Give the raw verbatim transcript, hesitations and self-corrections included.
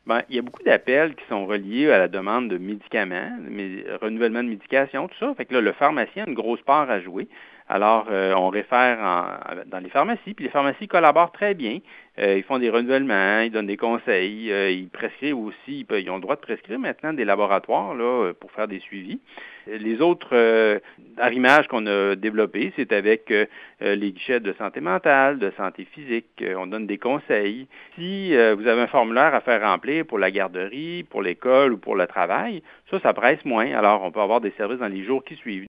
Ben, il y a beaucoup d'appels qui sont reliés à la demande de médicaments, mais, renouvellement de médication, tout ça. Fait que là, le pharmacien a une grosse part à jouer. Alors, euh, on réfère en- dans les pharmacies, puis les pharmacies collaborent très bien. Euh, ils font des renouvellements, ils donnent des conseils, euh, ils prescrivent aussi, ils, peuvent- ils ont le droit de prescrire maintenant des laboratoires là, pour faire des suivis. Les autres euh, arrimages qu'on a développés, c'est avec euh, les guichets de santé mentale, de santé physique. Euh, on donne des conseils. Si euh, vous avez un formulaire à faire remplir pour la garderie, pour l'école ou pour le travail, ça, ça presse moins. Alors, on peut avoir des services dans les jours qui suivent.